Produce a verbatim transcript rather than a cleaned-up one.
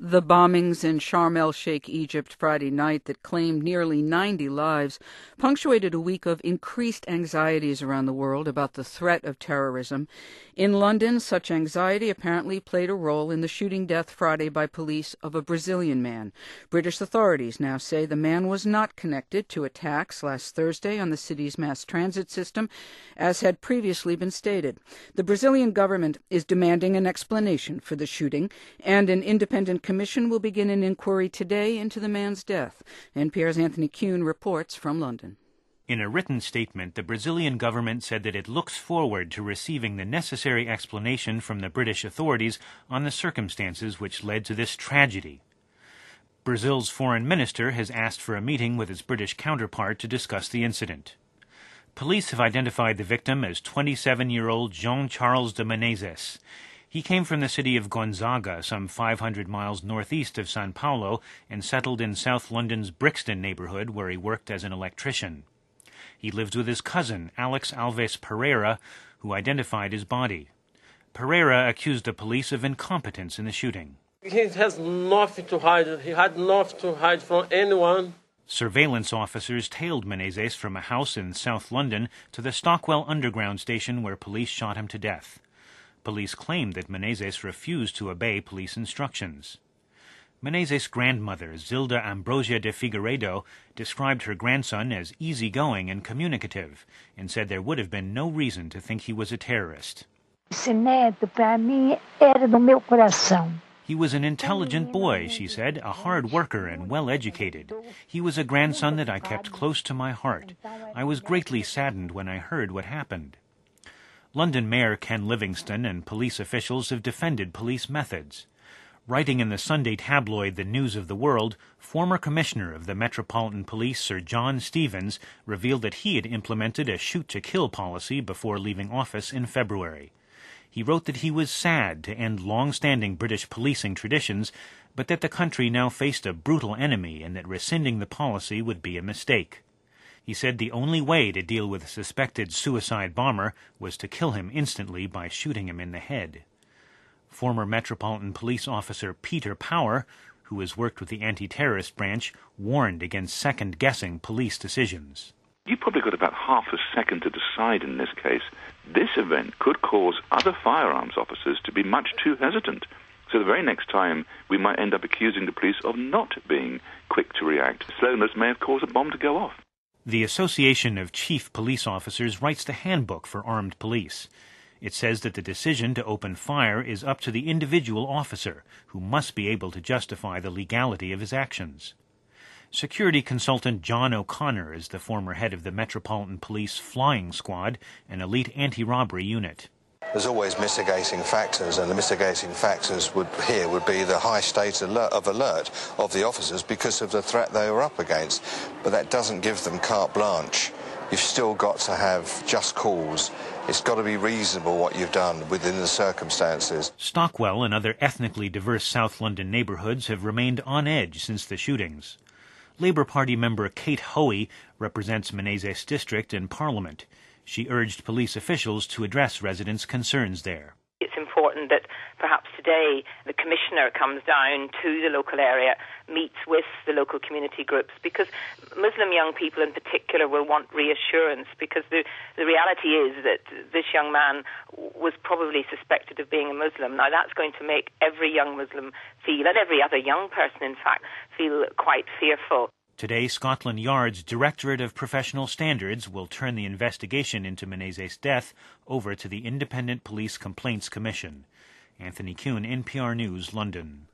The bombings in Sharm el-Sheikh, Egypt, Friday night that claimed nearly ninety lives punctuated a week of increased anxieties around the world about the threat of terrorism. In London, such anxiety apparently played a role in the shooting death Friday by police of a Brazilian man. British authorities now say the man was not connected to attacks last Thursday on the city's mass transit system, as had previously been stated. The Brazilian government is demanding an explanation for the shooting, and an independent commission will begin an inquiry today into the man's death. N P R's Anthony Kuhn reports from London. In a written statement, the Brazilian government said that it looks forward to receiving the necessary explanation from the British authorities on the circumstances which led to this tragedy. Brazil's foreign minister has asked for a meeting with its British counterpart to discuss the incident. Police have identified the victim as twenty-seven-year-old João Charles de Menezes. He came from the city of Gonzaga, some five hundred miles northeast of São Paulo, and settled in South London's Brixton neighborhood, where he worked as an electrician. He lived with his cousin, Alex Alves Pereira, who identified his body. Pereira accused the police of incompetence in the shooting. He has nothing to hide. He had nothing to hide from anyone. Surveillance officers tailed Menezes from a house in South London to the Stockwell Underground station, where police shot him to death. Police claimed that Menezes refused to obey police instructions. Menezes' grandmother, Zilda Ambrosia de Figueiredo, described her grandson as easygoing and communicative, and said there would have been no reason to think he was a terrorist. Esse neto, para mim, era do meu coração. He was an intelligent boy, she said, a hard worker and well-educated. He was a grandson that I kept close to my heart. I was greatly saddened when I heard what happened. London Mayor Ken Livingstone and police officials have defended police methods. Writing in the Sunday tabloid The News of the World, former Commissioner of the Metropolitan Police Sir John Stevens revealed that he had implemented a shoot-to-kill policy before leaving office in February. He wrote that he was sad to end long-standing British policing traditions, but that the country now faced a brutal enemy and that rescinding the policy would be a mistake. He said the only way to deal with a suspected suicide bomber was to kill him instantly by shooting him in the head. Former Metropolitan Police Officer Peter Power, who has worked with the anti-terrorist branch, warned against second-guessing police decisions. You probably got about half a second to decide in this case. This event could cause other firearms officers to be much too hesitant. So the very next time we might end up accusing the police of not being quick to react. Slowness may have caused a bomb to go off. The Association of Chief Police Officers writes the handbook for armed police. It says that the decision to open fire is up to the individual officer, who must be able to justify the legality of his actions. Security consultant John O'Connor is the former head of the Metropolitan Police Flying Squad, an elite anti-robbery unit. There's always mitigating factors, and the mitigating factors would here would be the high state alert, of alert of the officers because of the threat they were up against. But that doesn't give them carte blanche. You've still got to have just cause. It's got to be reasonable what you've done within the circumstances. Stockwell and other ethnically diverse South London neighbourhoods have remained on edge since the shootings. Labour Party member Kate Hoey represents Menezes district in Parliament. She urged police officials to address residents' concerns there. It's important that perhaps today the Commissioner comes down to the local area, meets with the local community groups, because Muslim young people in particular will want reassurance, because the, the reality is that this young man was probably suspected of being a Muslim. Now that's going to make every young Muslim feel, and every other young person in fact, feel quite fearful. Today, Scotland Yard's Directorate of Professional Standards will turn the investigation into Menezes' death over to the Independent Police Complaints Commission. Anthony Kuhn, N P R News, London.